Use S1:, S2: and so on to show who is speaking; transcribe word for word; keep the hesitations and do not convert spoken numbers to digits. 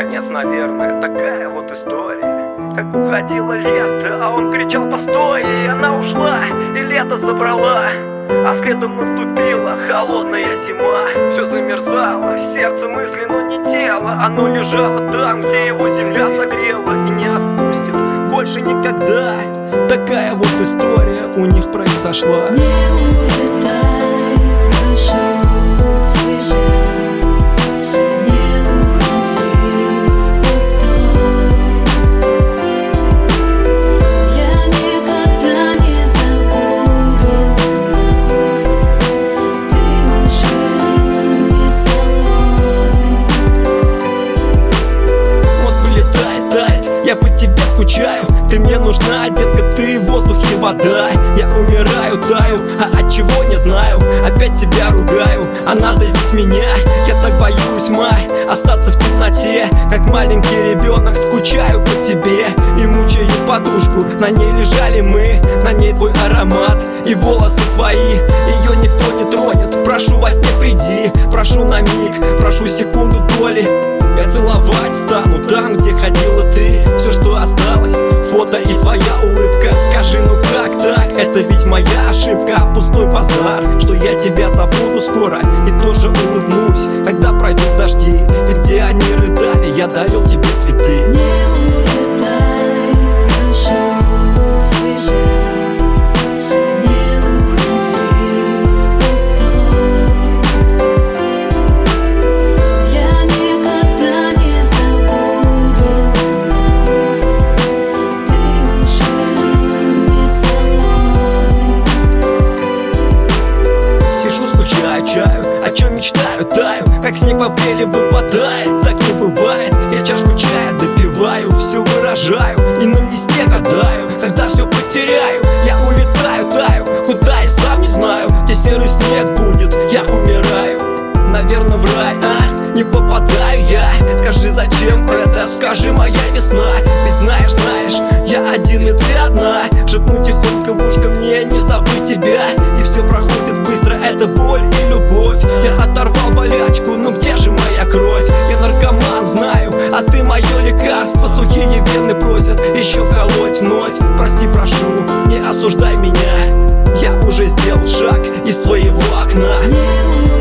S1: конец, наверное, такая вот история. Как уходило лето, а он кричал постой, и она ушла, и лето забрала. А с летом наступила холодная зима. Все замерзало, сердце мысли, но не тело. Оно лежало там, где его земля согрела, и не отпустит больше никогда. Такая вот история у них произошла. Я по тебе скучаю, ты мне нужна, детка, ты воздух и вода. Я умираю, таю, а от чего не знаю. Опять тебя ругаю, а надо ведь меня. Я так боюсь, май, остаться в темноте. Как маленький ребенок скучаю по тебе и мучаю подушку. На ней лежали мы, на ней твой аромат и волосы твои. Ее никто не тронет, прошу во сне приди. Прошу на миг, прошу секунду доли. Я целовать стану там, где ходила ты. Все, что осталось, фото и твоя улыбка. Скажи, ну как так? Это ведь моя ошибка. Пустой базар, что я тебя забуду скоро и тоже улыбнусь, когда пройдут дожди. Ведь где они рыдали, я дарил тебе цветы. Чаю, о чем мечтаю, таю, как снег в апреле выпадает. Так не бывает, я чашку чая допиваю, все выражаю и на листе гадаю. Когда все потеряю, я улетаю, таю, куда я сам не знаю. Где серый снег будет, я умираю. Наверное, в рай, а, не попадаю я. Скажи, зачем это, скажи, моя весна. Ведь знаешь, знаешь, я один и ты одна. Шепну тихонько в ушко мне, не забыть тебя. И все проходит быстро, это боль и любовь. Я оторвал болячку, но где же моя кровь? Я наркоман, знаю, а ты мое лекарство. Сухие вены просят еще вколоть вновь. Прости, прошу, не осуждай меня. Я уже сделал шаг из твоего окна.